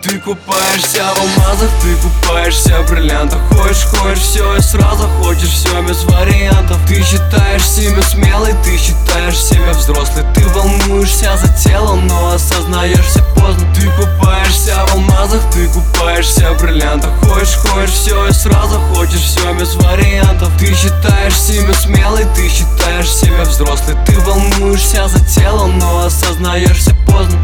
Ты купаешься в алмазах, ты купаешься в бриллиантах. Хочешь все и сразу хочешь все без вариантов. Ты считаешь себя смелой, ты считаешь себя взрослой. Ты волнуешься за тело, но осознаешься поздно. Ты купаешься в алмазах, ты купаешься в бриллиантах. Хочешь все и сразу хочешь все без вариантов. Ты считаешь себя смелой, ты считаешь себя взрослой. Ты волнуешься за тело, но осознаешься поздно.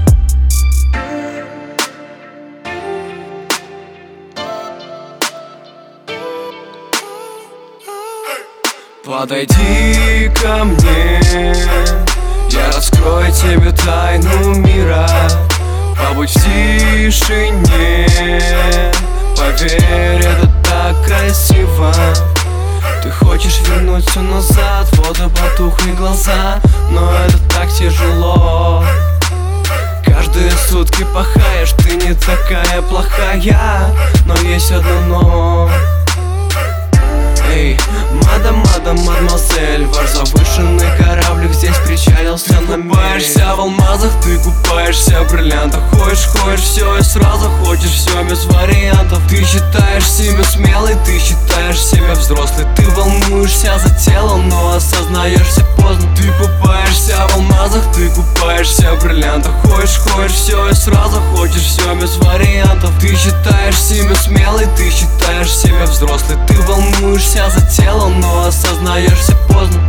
Подойди ко мне, я раскрою тебе тайну мира. Побудь в тишине, поверь, это так красиво. Ты хочешь вернуть все назад, вот и потухли глаза. Но это так тяжело. Каждые сутки пахаешь, ты не такая плохая. Но есть одно но. Эй, мадемуазель, ваш завышенный кораблик здесь причалился на мель. Ты купаешься в алмазах, ты купаешься в бриллиантах. Хочешь все и сразу хочешь все без вариантов. Ты считаешь себя смелой, ты считаешь себя взрослой. Ты волнуешься за тело, но осознаешься поздно. Ты купаешься в алмазах, ты купаешься в бриллиантах. Хочешь все и сразу хочешь все без вариантов. Ты считаешь себя смелой, ты считаешь себя взрослой. Ты волнуешься за тело, но осознаешься поздно.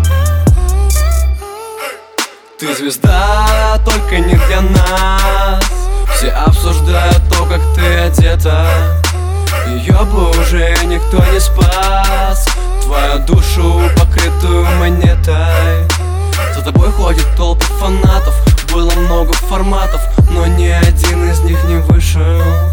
Ты звезда, только не для нас. Все обсуждают то, как ты одета. Ее бы уже никто не спас. Твою душу, покрытую монетой. За тобой ходят толпы фанатов. Было много форматов, но ни один из них не вышел.